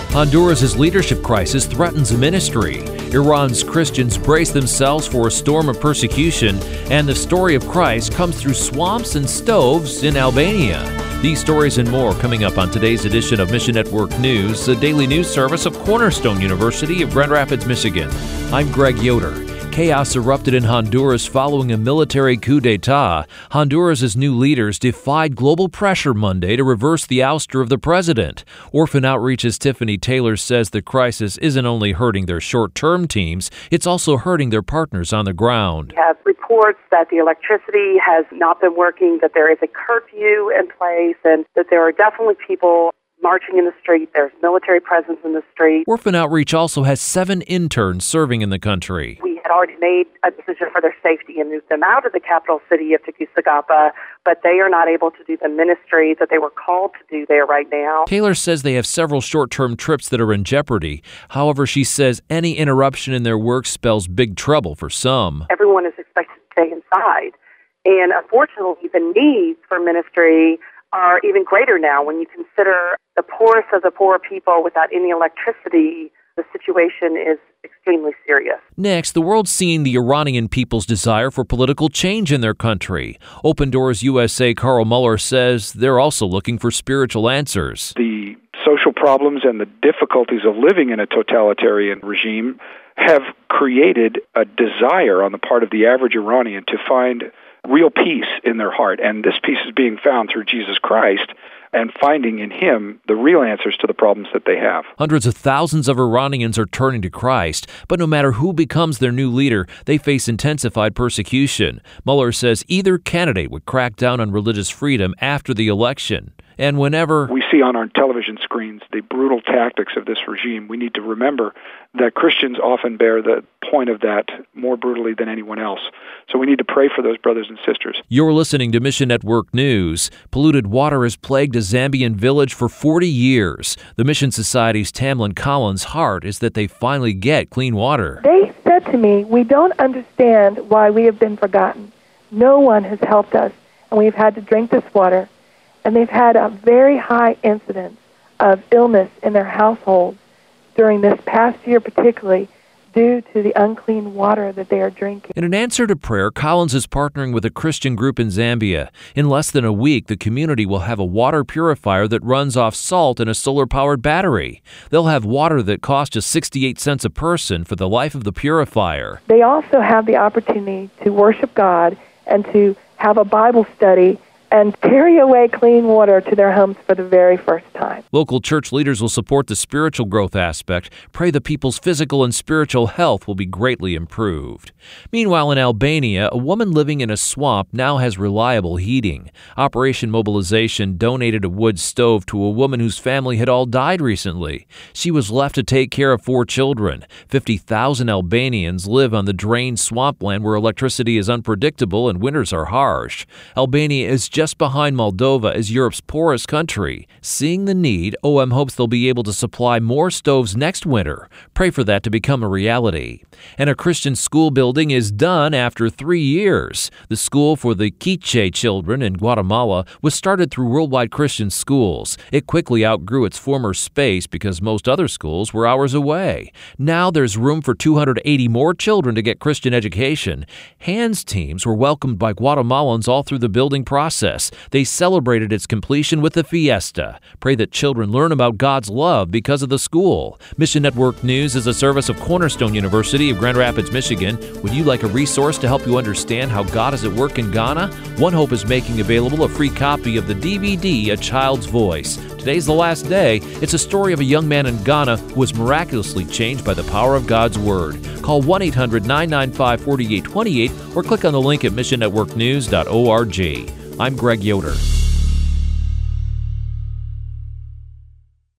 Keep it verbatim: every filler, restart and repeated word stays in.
Honduras' leadership crisis threatens ministry. Iran's Christians brace themselves for a storm of persecution, and the story of Christ comes through swamps and stoves in Albania. These stories and more coming up on today's edition of Mission Network News, the daily news service of Cornerstone University of Grand Rapids, Michigan. I'm Greg Yoder. Chaos erupted in Honduras following a military coup d'etat. Honduras' new leaders defied global pressure Monday to reverse the ouster of the president. Orphan Outreach's Tiffany Taylor says the crisis isn't only hurting their short-term teams, it's also hurting their partners on the ground. We have reports that the electricity has not been working, that there is a curfew in place, and that there are definitely people marching in the street. There's military presence in the street. Orphan Outreach also has seven interns serving in the country. We had already made a decision for their safety and moved them out of the capital city of Tegucigalpa, but they are not able to do the ministry that they were called to do there right now. Taylor says they have several short-term trips that are in jeopardy. However, she says any interruption in their work spells big trouble for some. Everyone is expected to stay inside. And unfortunately, the needs for ministry are even greater now when you consider the poorest of the poor people without any electricity. The situation is extremely serious. Next, the world's seeing the Iranian people's desire for political change in their country. Open Doors U S A Carl Muller says they're also looking for spiritual answers. The social problems and the difficulties of living in a totalitarian regime have created a desire on the part of the average Iranian to find real peace in their heart. And this peace is being found through Jesus Christ and finding in him the real answers to the problems that they have. Hundreds of thousands of Iranians are turning to Christ, but no matter who becomes their new leader, they face intensified persecution. Mueller says either candidate would crack down on religious freedom after the election. And whenever we see on our television screens the brutal tactics of this regime, we need to remember that Christians often bear the point of that more brutally than anyone else. So we need to pray for those brothers and sisters. You're listening to Mission Network News. Polluted water has plagued a Zambian village for forty years. The Mission Society's Tamlin Collins' heart is that they finally get clean water. They said to me, "We don't understand why we have been forgotten. No one has helped us, and we've had to drink this water." And they've had a very high incidence of illness in their households during this past year particularly due to the unclean water that they are drinking. In an answer to prayer, Collins is partnering with a Christian group in Zambia. In less than a week, the community will have a water purifier that runs off salt and a solar-powered battery. They'll have water that costs just sixty-eight cents a person for the life of the purifier. They also have the opportunity to worship God and to have a Bible study and carry away clean water to their homes for the very first time. Local church leaders will support the spiritual growth aspect, pray the people's physical and spiritual health will be greatly improved. Meanwhile, in Albania, a woman living in a swamp now has reliable heating. Operation Mobilization donated a wood stove to a woman whose family had all died recently. She was left to take care of four children. fifty thousand Albanians live on the drained swampland where electricity is unpredictable and winters are harsh. Albania is just just behind Moldova as Europe's poorest country. Seeing the need, O M hopes they'll be able to supply more stoves next winter. Pray for that to become a reality. And a Christian school building is done after three years. The school for the Quiche children in Guatemala was started through Worldwide Christian Schools. It quickly outgrew its former space because most other schools were hours away. Now there's room for two hundred eighty more children to get Christian education. Hands teams were welcomed by Guatemalans all through the building process. They celebrated its completion with a fiesta. Pray that children learn about God's love because of the school. Mission Network News is a service of Cornerstone University of Grand Rapids, Michigan. Would you like a resource to help you understand how God is at work in Ghana? One Hope is making available a free copy of the D V D, A Child's Voice. Today's the last day. It's a story of a young man in Ghana who was miraculously changed by the power of God's Word. Call one eight hundred nine nine five four eight two eight or click on the link at mission network news dot org. I'm Greg Yoder.